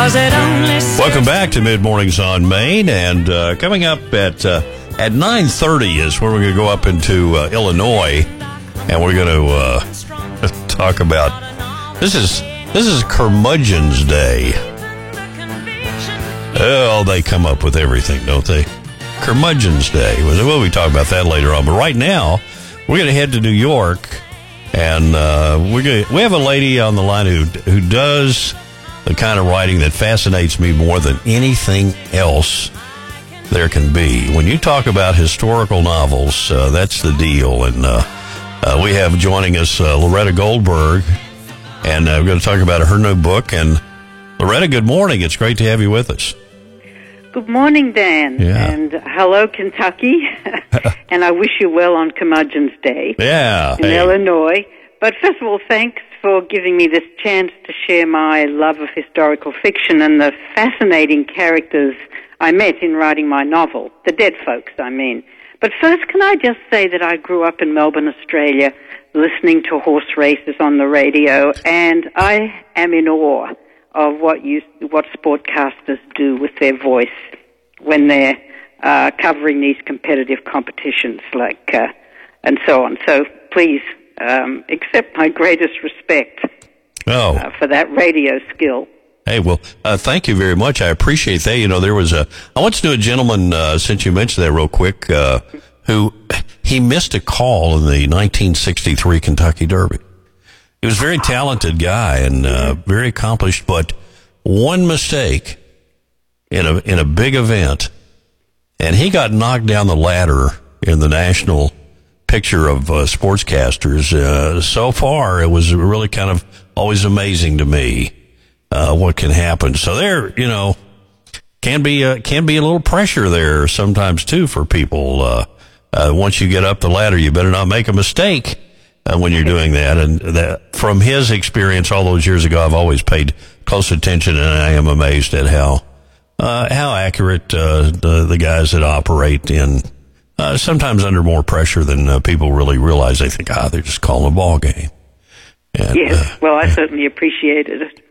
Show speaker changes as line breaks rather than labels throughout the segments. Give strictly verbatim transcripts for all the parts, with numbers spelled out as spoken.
'cause it only
Welcome back to Mid Mornings on Main, and uh, coming up at uh, at nine thirty is where we're going to go up into uh, Illinois, and we're going to uh, talk about this is this is Curmudgeon's Day. Oh, they come up with everything, don't they? Curmudgeon's Day. We'll be talking about that later on, but right now we're going to head to New York, and uh, we're going we have a lady on the line who who does the kind of writing that fascinates me more than anything else there can be. When you talk about historical novels, uh, that's the deal. And uh, uh, we have joining us uh, Loretta Goldberg, and uh, we're going to talk about her new book. And Loretta, good morning. It's great to have you with us.
Good morning, Dan.
Yeah.
And hello, Kentucky. And I wish you well on Curmudgeon's Day
Yeah.
in
Hey.
Illinois. But first of all, thanks for giving me this chance to share my love of historical fiction and the fascinating characters I met in writing my novel, the dead folks, I mean. But first, can I just say that I grew up in Melbourne, Australia, listening to horse races on the radio, and I am in awe of what you, what sportcasters do with their voice when they're uh, covering these competitive competitions, like uh, and so on. So please, Um, accept my greatest respect
Oh.
uh, for that radio skill.
Hey, well, uh, thank you very much. I appreciate that. You know, there was a, I once knew a gentleman, uh, since you mentioned that real quick, uh, who, he missed a call in the nineteen sixty-three Kentucky Derby. He was a very talented guy and, uh, very accomplished, but one mistake in a, in a big event, and he got knocked down the ladder in the national picture of uh, sportscasters. Uh, so far, it was really kind of always amazing to me uh, what can happen. So there, you know, can be uh, can be a little pressure there sometimes too for people. Uh, uh, once you get up the ladder, you better not make a mistake uh, when you're doing that. And that, from his experience all those years ago, I've always paid close attention, and I am amazed at how uh, how accurate uh, the, the guys that operate in. Uh, sometimes under more pressure than uh, people really realize. They think, ah, they're just calling a ball game. And,
Yes,
uh,
well, I certainly appreciated it.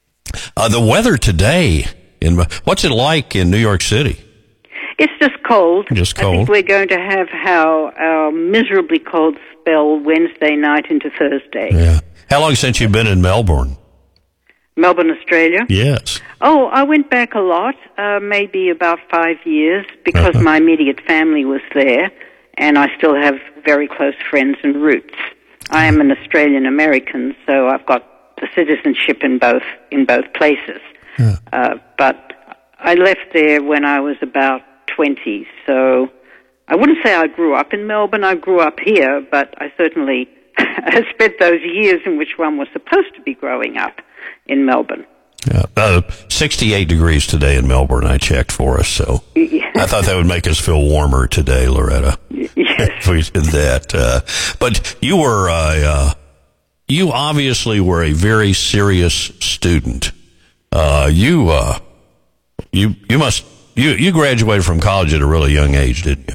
uh, the weather today, in what's it like in New York City?
It's just cold.
Just
I think
cold.
we're going to have how our miserably cold spell Wednesday night into Thursday.
Yeah. How long since you've been in Melbourne?
Melbourne, Australia.
Yes.
Oh, I went back a lot, uh, maybe about five years, because
Uh-huh.
my immediate family was there, and I still have very close friends and roots. I am an Australian American, so I've got the citizenship in both in both places.
Yeah.
Uh, but I left there when I was about twenty, so I wouldn't say I grew up in Melbourne. I grew up here, but I certainly spent those years in which one was supposed to be growing up in Melbourne.
Yeah. Uh, sixty-eight degrees today in Melbourne, I checked for us, so I thought that would make us feel warmer today, Loretta.
Yes.
If we did that. Uh, but you were, uh, uh, you obviously were a very serious student. Uh, you, uh, you, you must, you, you graduated from college at a really young age, didn't you?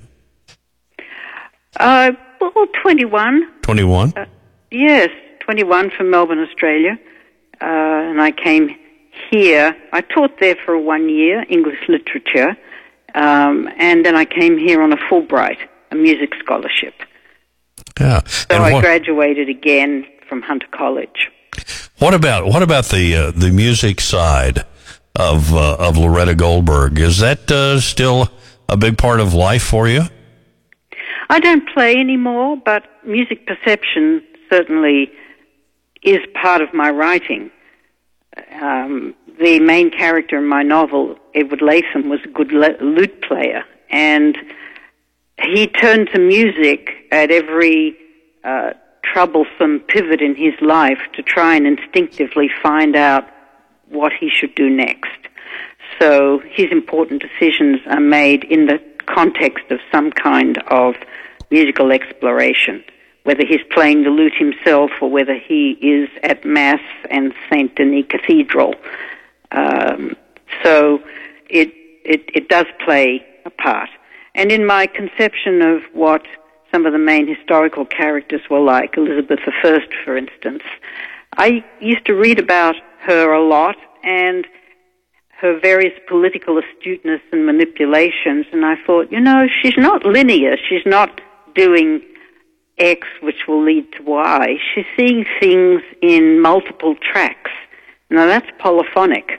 Uh, well, twenty-one.
twenty-one?
Uh, yes, twenty-one from Melbourne, Australia. Uh, and I came here. I taught there for one year, English literature. Um, and then I came here on a Fulbright, a music scholarship.
Yeah.
So
And
I
what,
graduated again from Hunter College.
what about, what about the, uh, the music side of, uh, of Loretta Goldberg? Is that, uh, still a big part of life for you?
I don't play anymore, but music perception certainly is part of my writing. Um, the main character in my novel, Edward Latham, was a good lute player, and he turned to music at every uh, troublesome pivot in his life to try and instinctively find out what he should do next. So his important decisions are made in the context of some kind of musical exploration, whether he's playing the lute himself or whether he is at Mass and Saint Denis Cathedral. Um, so it, it it does play a part. And in my conception of what some of the main historical characters were like, Elizabeth the First, for instance, I used to read about her a lot, and her various political astuteness and manipulations, and I thought, you know, she's not linear. She's not doing X, which will lead to Y. She's seeing things in multiple tracks. Now, that's polyphonic.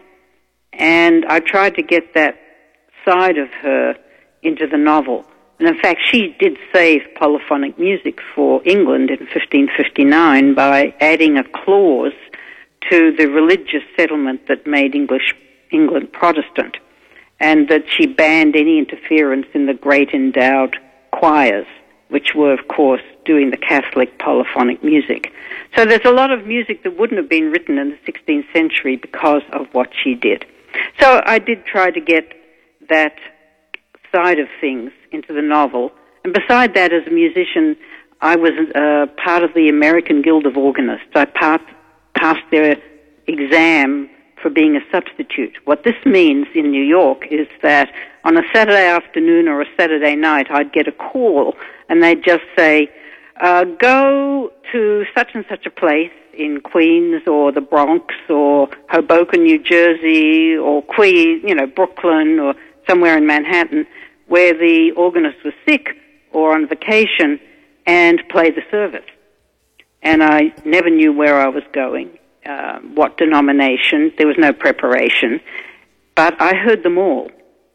And I tried to get that side of her into the novel. And in fact, she did save polyphonic music for England in fifteen fifty-nine by adding a clause to the religious settlement that made English England Protestant, and that she banned any interference in the great endowed choirs, which were, of course, doing the Catholic polyphonic music. So there's a lot of music that wouldn't have been written in the sixteenth century because of what she did. So I did try to get that side of things into the novel. And beside that, as a musician, I was uh, part of the American Guild of Organists. I passed, passed their exam for being a substitute. What this means in New York is that on a Saturday afternoon or a Saturday night, I'd get a call, and they'd just say, uh, go to such and such a place in Queens or the Bronx or Hoboken, New Jersey, or Queens, you know, Brooklyn or somewhere in Manhattan, where the organist was sick or on vacation, and play the service. And I never knew where I was going, uh, what denomination. There was no preparation. But I heard them all.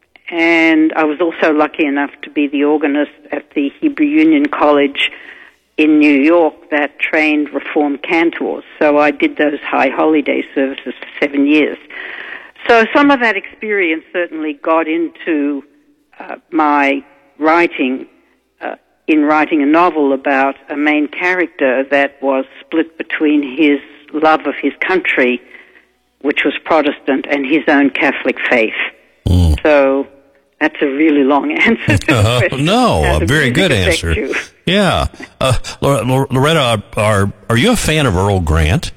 And I was also lucky enough to be the organist at the Hebrew Union College in New York that trained Reformed cantors. So I did those high holiday services for seven years. So some of that experience certainly got into uh, my writing, uh, in writing a novel about a main character that was split between his love of his country, which was Protestant, and his own Catholic faith. Mm. So that's a really long answer to the
uh,
question.
No, a very good answer. You? Yeah. Uh, Loretta, are, are you a fan of Earl Grant?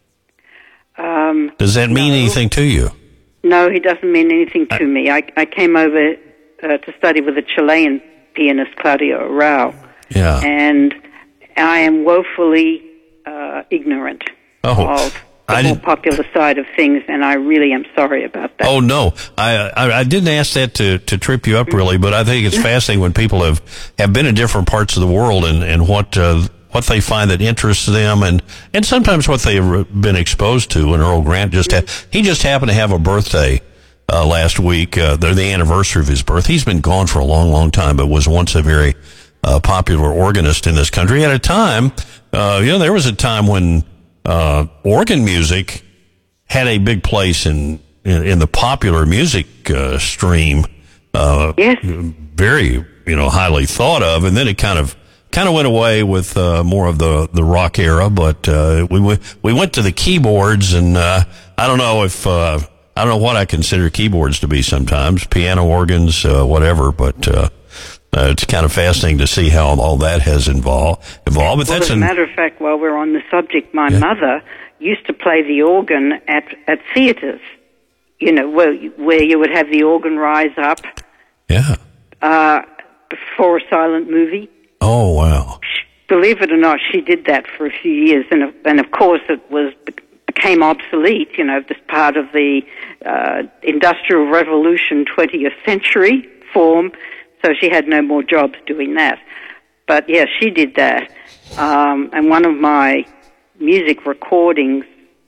Um,
Does that mean
no.
anything to you?
No, he doesn't mean anything to I, me. I, I came over uh, to study with a Chilean pianist, Claudio Arrau.
Yeah.
And I am woefully uh, ignorant
oh,
of the
I
more
didn't,
popular side of things, and I really am sorry about that.
Oh, no. I I, I didn't ask that to, to trip you up, really, but I think it's fascinating when people have, have been in different parts of the world and, and what uh, what they find that interests them, and, and sometimes what they've been exposed to. And Earl Grant just had, he just happened to have a birthday uh, last week. Uh, they're the anniversary of his birth. He's been gone for a long, long time, but was once a very uh, popular organist in this country. At a time, uh, you know, there was a time when uh, organ music had a big place in in, in the popular music uh, stream. Uh,
yes.
Very, you know, highly thought of, and then it kind of kind of went away with uh, more of the the rock era. But uh, we w- we went to the keyboards, and uh, I don't know if uh, I don't know what I consider keyboards to be. Sometimes piano organs, uh, whatever. But uh, uh, it's kind of fascinating to see how all that has involved. Evolved. But
well,
that's
as a
an,
matter of fact, while we're on the subject, my
yeah.
mother used to play the organ at at theaters. You know, where where you would have the organ rise up.
Yeah.
Uh, for a silent movie.
Oh, wow.
Believe it or not, she did that for a few years, and and of course it was became obsolete, you know, this part of the uh, Industrial Revolution twentieth century form, so she had no more jobs doing that. But, yeah, she did that. Um, and one of my music recordings,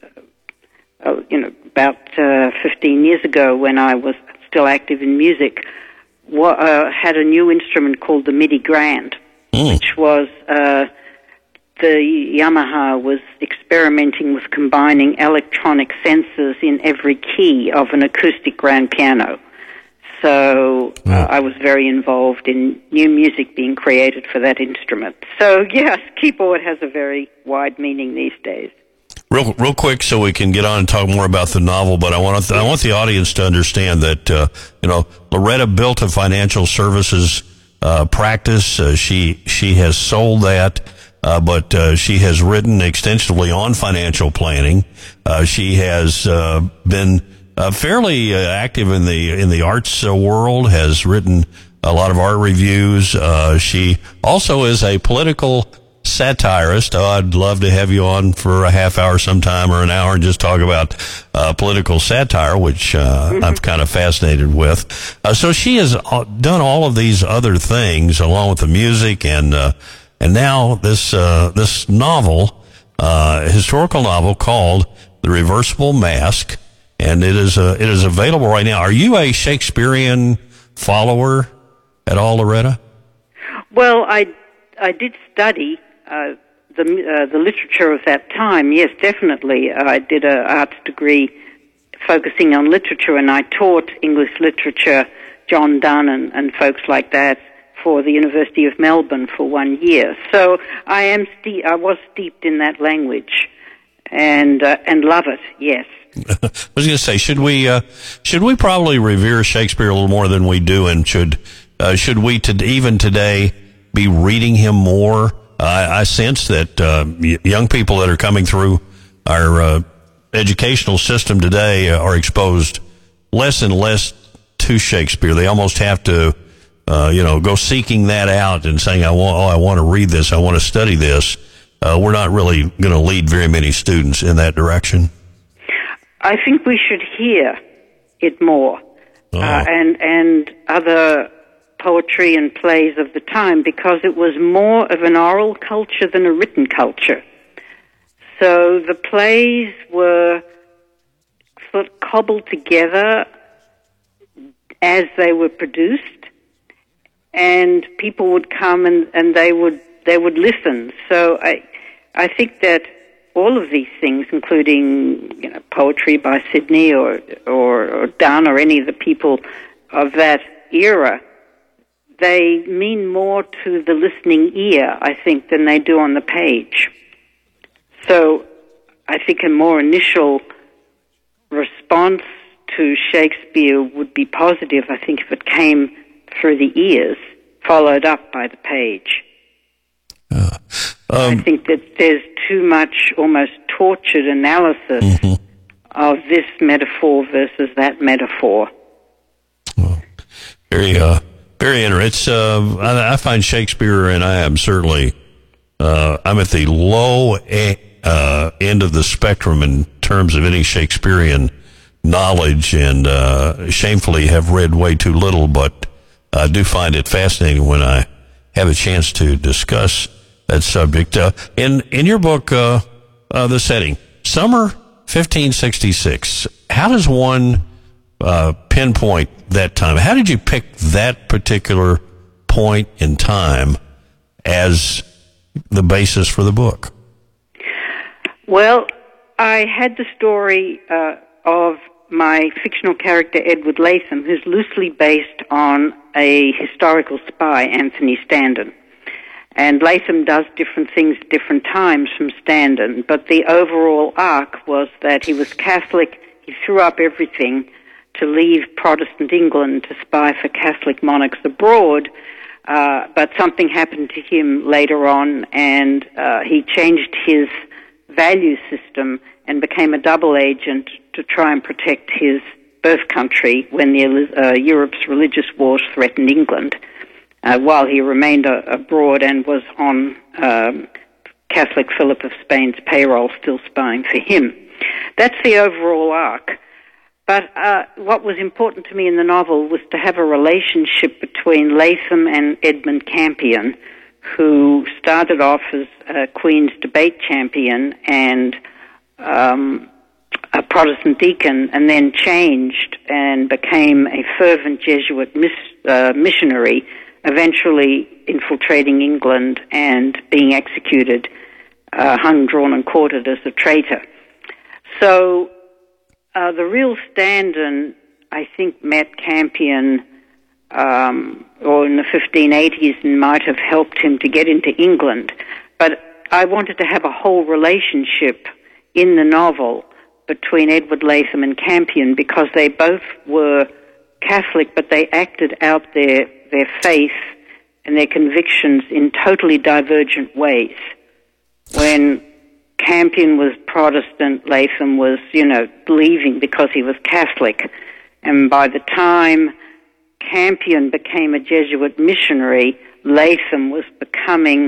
uh, you know, about uh, fifteen years ago when I was still active in music, wa- uh, had a new instrument called the MIDI Grand. Mm. Which was, uh, the Yamaha was experimenting with combining electronic sensors in every key of an acoustic grand piano. So uh, mm. I was very involved in new music being created for that instrument. So yes, keyboard has a very wide meaning these days.
Real, real quick, so we can get on and talk more about the novel. But I want to, I want the audience to understand that uh, you know, Loretta built a financial services Uh, practice. Uh, she she has sold that, uh, but uh, she has written extensively on financial planning. Uh, she has uh, been uh, fairly uh, active in the in the arts uh, world. Has written a lot of art reviews. Uh, she also is a political satirist. Oh, I'd love to have you on for a half hour sometime or an hour and just talk about uh, political satire, which uh, mm-hmm. I'm kind of fascinated with. Uh, so she has done all of these other things along with the music and uh, and now this uh, this novel, uh, historical novel called The Reversible Mask, and it is uh, it is available right now. Are you a Shakespearean follower at all, Loretta?
Well, I I did study uh, the uh, the literature of that time. Yes, definitely. I did an arts degree focusing on literature, and I taught English literature, John Donne and, and folks like that, for the University of Melbourne for one year. So I am ste- I was steeped in that language, and uh, and love it. Yes.
I was going to say, should we uh, should we probably revere Shakespeare a little more than we do, and should uh, should we to, even today be reading him more? Uh, I, I sense that uh, young people that are coming through our uh, educational system today are exposed less and less to Shakespeare. They almost have to, uh, you know, go seeking that out and saying, "I want, oh, I want to read this, I want to study this." Uh, we're not really going to lead very many students in that direction.
I think we should hear it more, oh. uh, and and other poetry and plays of the time, because it was more of an oral culture than a written culture. So the plays were sort of cobbled together as they were produced, and people would come and, and they would they would listen. So I I think that all of these things, including, you know, poetry by Sidney or, or, or Donne or any of the people of that era, they mean more to the listening ear, I think, than they do on the page. So I think a more initial response to Shakespeare would be positive, I think, if it came through the ears, followed up by the page.
Uh, um,
I think that there's too much almost tortured analysis mm-hmm. of this metaphor versus that metaphor.
Well, very, uh, very interesting. Uh, I, I find Shakespeare, and I am certainly, uh, I'm at the low a, uh, end of the spectrum in terms of any Shakespearean knowledge, and uh, shamefully have read way too little, but I do find it fascinating when I have a chance to discuss that subject. Uh, in in your book, uh, uh, the setting, summer fifteen sixty-six, how does one uh, pinpoint that time? How did you pick that particular point in time as the basis for the book?
Well, I had the story uh, of my fictional character, Edward Latham, who's loosely based on a historical spy, Anthony Standen. And Latham does different things at different times from Standen, but the overall arc was that he was Catholic, he threw up everything to leave Protestant England to spy for Catholic monarchs abroad, uh, but something happened to him later on, and uh, he changed his value system and became a double agent to try and protect his birth country when the uh, Europe's religious wars threatened England. Uh, while he remained uh, abroad and was on um, Catholic Philip of Spain's payroll, still spying for him. That's the overall arc. But uh, what was important to me in the novel was to have a relationship between Latham and Edmund Campion, who started off as a Queen's debate champion and um, a Protestant deacon, and then changed and became a fervent Jesuit mis- uh, missionary, eventually infiltrating England and being executed, uh, hung, drawn, and quartered as a traitor. So uh, the real Standen, I think, met Campion um, or in the fifteen eighties and might have helped him to get into England. But I wanted to have a whole relationship in the novel between Edward Latham and Campion, because they both were Catholic, but they acted out their their faith and their convictions in totally divergent ways. When Campion was Protestant, Latham was, you know, believing because he was Catholic. And by the time Campion became a Jesuit missionary, Latham was becoming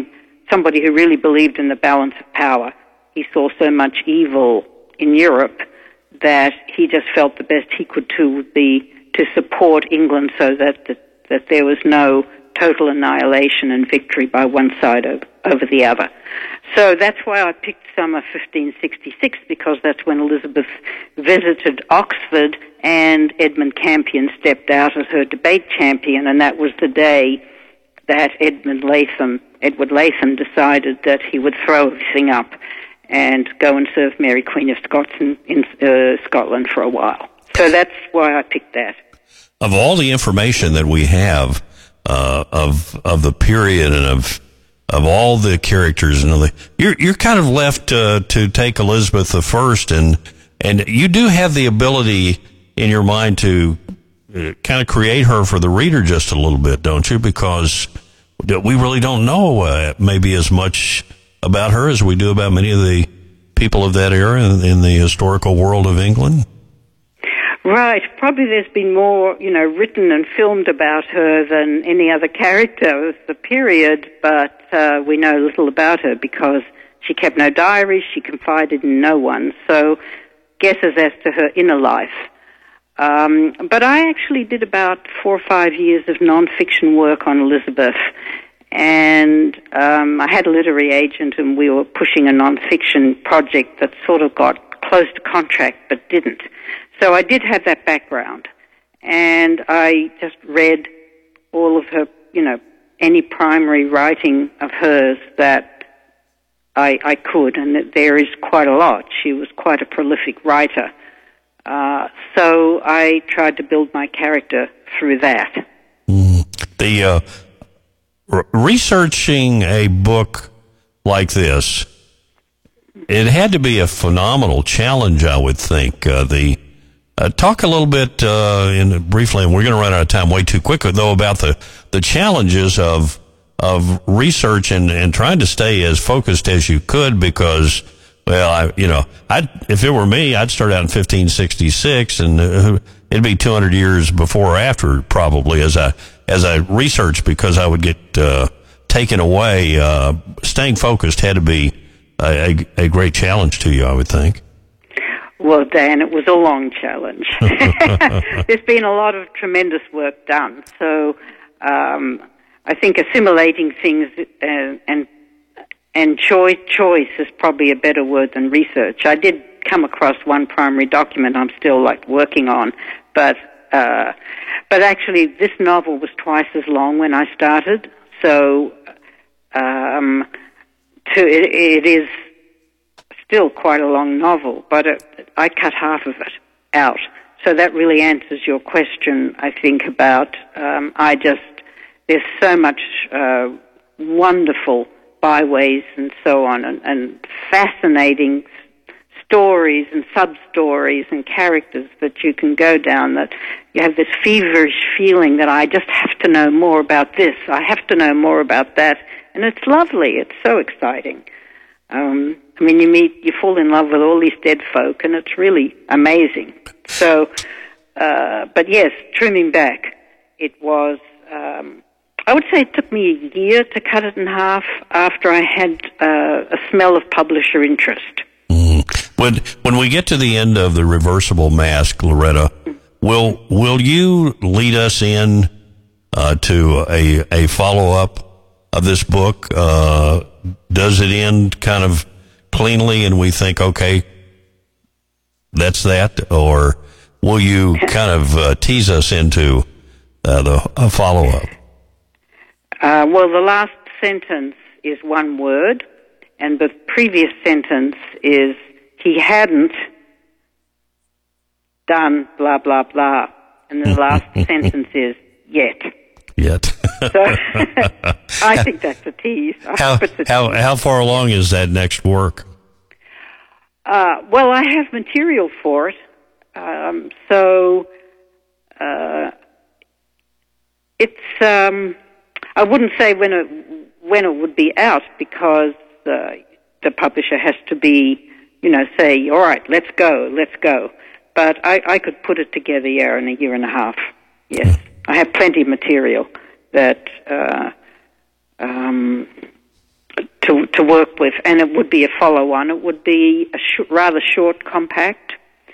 somebody who really believed in the balance of power. He saw so much evil in Europe that he just felt the best he could do would be to support England so that, that, that there was no total annihilation and victory by one side over, over the other. So that's why I picked summer fifteen sixty-six, because that's when Elizabeth visited Oxford and Edmund Campion stepped out as her debate champion, and that was the day that Edmund Latham, Edward Latham decided that he would throw everything up and go and serve Mary Queen of Scots in, in uh, Scotland for a while. So that's why I picked that.
Of all the information that we have uh, of of the period and of of all the characters and all the, you're you're kind of left uh, to take Elizabeth the First, and and you do have the ability in your mind to uh, kind of create her for the reader just a little bit, don't you? Because we really don't know uh, maybe as much about her as we do about many of the people of that era in, in the historical world of England.
Right. Probably there's been more, you know, written and filmed about her than any other character of the period, but uh, we know little about her because she kept no diaries, she confided in no one, so guesses as to her inner life. Um, but I actually did about four or five years of non-fiction work on Elizabeth, and um, I had a literary agent, and we were pushing a non-fiction project that sort of got close to contract but didn't. So I did have that background, and I just read all of her, you know, any primary writing of hers that I, I could, and there is quite a lot. She was quite a prolific writer. Uh, so I tried to build my character through that.
Mm. The uh, r- researching a book like this, it had to be a phenomenal challenge, I would think. Uh, the Uh, talk a little bit, uh, in briefly, and we're going to run out of time way too quickly, though, about the, the challenges of, of research and, and trying to stay as focused as you could, because, well, I, you know, I'd, if it were me, I'd start out in fifteen sixty-six, and uh, it'd be two hundred years before or after, probably, as I, as I researched, because I would get, uh, taken away. Uh, staying focused had to be a, a, a great challenge to you, I would think.
Well, Dan, it was a long challenge. There's been a lot of tremendous work done. So um, I think assimilating things uh, and and choice, choice is probably a better word than research. I did come across one primary document I'm still like working on, but uh, but actually this novel was twice as long when I started. So um, to it, it is still quite a long novel, but it, I cut half of it out. So that really answers your question, I think, about, um, I just, there's so much uh, wonderful byways and so on, and, and fascinating stories and sub-stories and characters that you can go down, that you have this feverish feeling that I just have to know more about this, I have to know more about that, and it's lovely, it's so exciting. Um, I mean, you meet, you fall in love with all these dead folk, and it's really amazing. So, uh, but yes, trimming back, it was, um, I would say it took me a year to cut it in half after I had uh, a smell of publisher interest.
Mm. When when we get to the end of the Reversible Mask, Loretta, will will you lead us in uh, to a a follow up of this book? Uh, does it end kind of cleanly and we think, okay, that's that? Or will you kind of uh, tease us into uh, the a follow-up?
Uh, well, the last sentence is one word, and the previous sentence is, he hadn't done blah, blah, blah. And the last sentence is, yet.
Yet.
So I think that's a tease.
How,
a
how,
tease.
how far along is that next work?
Uh, well, I have material for it. Um, so uh, it's, um, I wouldn't say when it, when it would be out, because uh, the publisher has to be, you know, say, all right, let's go, let's go. But I, I could put it together, yeah, in a year and a half. Yes, I have plenty of material that uh, um, to to work with, and it would be a follow-on. It would be a sh- rather short, compact,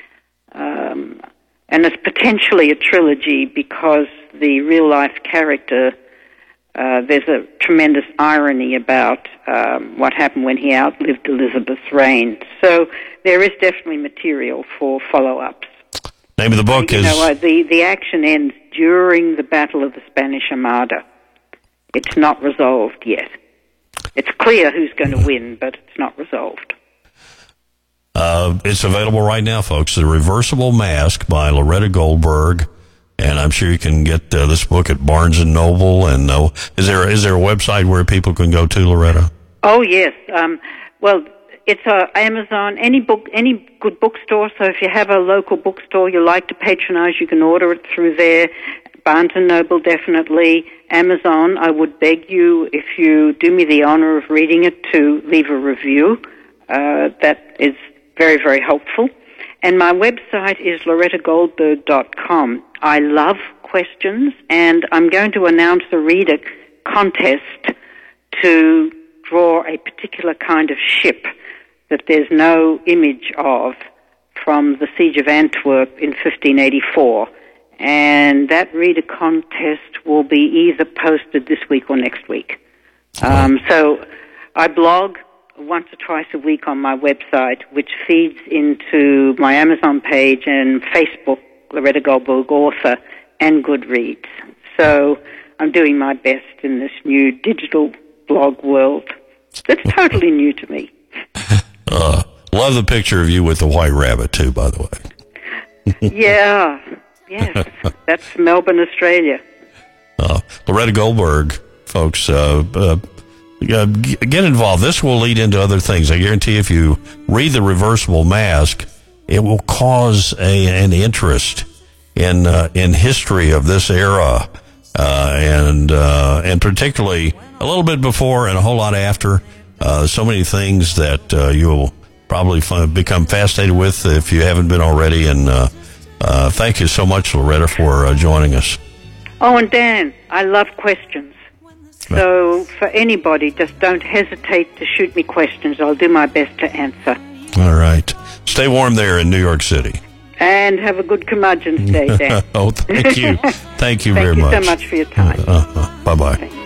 um, and it's potentially a trilogy because the real-life character, uh, there's a tremendous irony about um, what happened when he outlived Elizabeth's reign. So there is definitely material for follow-ups.
Name of the book
you
is...
know, uh, the, the action ends during the Battle of the Spanish Armada. It's not resolved yet. It's clear who's going to win, but it's not resolved.
Uh, it's available right now, folks. The Reversible Mask by Loretta Goldberg. And I'm sure you can get uh, this book at Barnes and Noble. And uh, is there is there a website where people can go to, Loretta?
Oh, yes. Um, well, it's uh, Amazon, any book, any good bookstore. So if you have a local bookstore you like to patronize, you can order it through there. Barnes and Noble, definitely. Amazon, I would beg you, if you do me the honor of reading it, to leave a review. Uh, that is very, very helpful. And my website is loretta goldberg dot com. I love questions, and I'm going to announce a reader contest to draw a particular kind of ship that there's no image of from the Siege of Antwerp in fifteen eighty-four. And that reader contest will be either posted this week or next week. Um, so I blog once or twice a week on my website, which feeds into my Amazon page and Facebook, Loretta Goldberg Author, and Goodreads. So I'm doing my best in this new digital blog world. That's totally new to me.
Uh, love the picture of you with the white rabbit, too, by the way.
Yeah, yes. That's Melbourne, Australia.
Uh, Loretta Goldberg, folks, uh, uh, get involved. This will lead into other things. I guarantee if you read The Reversible Mask, it will cause a, an interest in uh, in history of this era, uh, and uh, and particularly a little bit before and a whole lot after. Uh, so many things that uh, you'll probably find, become fascinated with if you haven't been already. And uh, uh, thank you so much, Loretta, for uh, joining us.
Oh, and Dan, I love questions. So for anybody, just don't hesitate to shoot me questions. I'll do my best to answer.
All right. Stay warm there in New York City.
And have a good curmudgeon's day, Dan.
Oh, thank you. Thank you very
much.
much.
Thank you so much for your time.
Uh, uh, uh, bye-bye.
Okay.